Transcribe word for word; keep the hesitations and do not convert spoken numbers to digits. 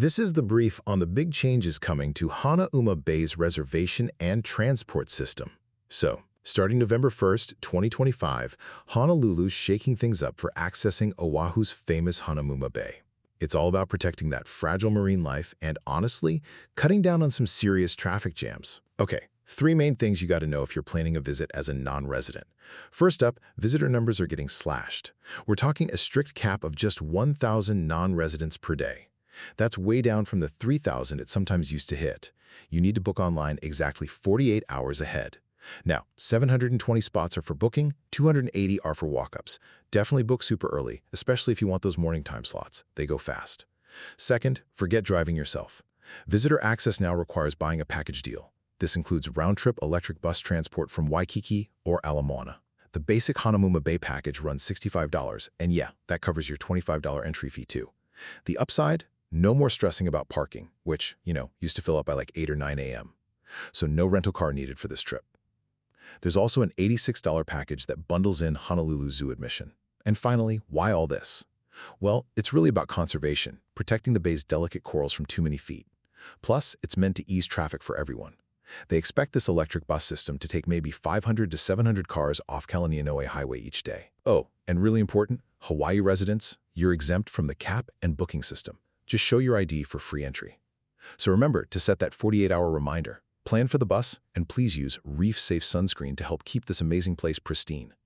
This is the brief on the big changes coming to Hanauma Bay's reservation and transport system. So, starting November first, twenty twenty-five, Honolulu's shaking things up for accessing Oahu's famous Hanauma Bay. It's all about protecting that fragile marine life and, honestly, cutting down on some serious traffic jams. Okay, three main things you got to know if you're planning a visit as a non-resident. First up, visitor numbers are getting slashed. We're talking a strict cap of just one thousand non-residents per day. That's way down from the three thousand it sometimes used to hit. You need to book online exactly forty-eight hours ahead. Now, seven hundred twenty spots are for booking, two hundred eighty are for walk-ups. Definitely book super early, especially if you want those morning time slots. They go fast. Second, forget driving yourself. Visitor access now requires buying a package deal. This includes round-trip electric bus transport from Waikiki or Ala Moana. The basic Hanauma Bay package runs sixty-five dollars, and yeah, that covers your twenty-five dollar entry fee too. The upside? No more stressing about parking, which, you know, used to fill up by like eight or nine a m So no rental car needed for this trip. There's also an eighty-six dollar package that bundles in Honolulu Zoo admission. And finally, why all this? Well, it's really about conservation, protecting the bay's delicate corals from too many feet. Plus, it's meant to ease traffic for everyone. They expect this electric bus system to take maybe five hundred to seven hundred cars off Kalanianoa Highway each day. Oh, and really important, Hawaii residents, you're exempt from the cap and booking system. Just show your I D for free entry. So remember to set that forty-eight hour reminder. Plan for the bus, and please use Reef Safe sunscreen to help keep this amazing place pristine.